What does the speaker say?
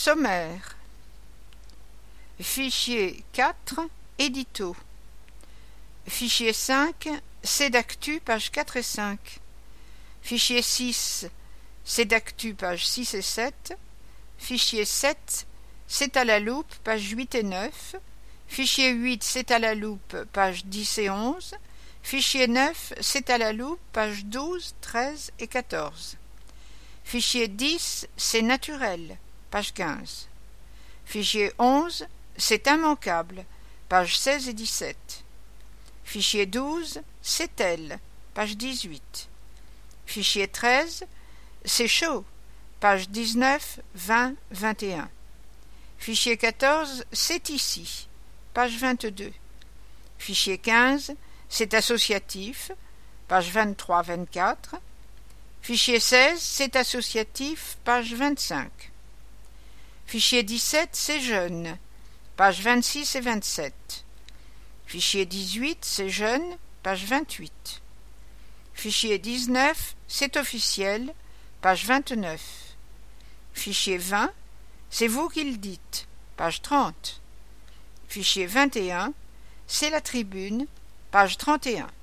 Sommaire. Fichier 4, édito. Fichier 5, c'est d'actu, pages 4 et 5. Fichier 6, c'est d'actu, pages 6 et 7. Fichier 7, c'est à la loupe, pages 8 et 9. Fichier 8, c'est à la loupe, pages 10 et 11. Fichier 9, c'est à la loupe, pages 12, 13 et 14. Fichier 10, c'est naturel, page 15. Fichier 11, c'est immanquable, pages 16 et 17. Fichier 12, c'est elle, page 18. Fichier 13, c'est chaud, page 19, 20, 21. Fichier 14, c'est ici, page 22. Fichier 15, c'est associatif, page 23, 24. Fichier 16, c'est associatif, page 25. Fichier 17, c'est jeune, page 26 et 27. Fichier 18, c'est jeune, page 28. Fichier 19, c'est officiel, page 29. Fichier 20, c'est vous qui le dites, page 30. Fichier 21, c'est la tribune, page 31.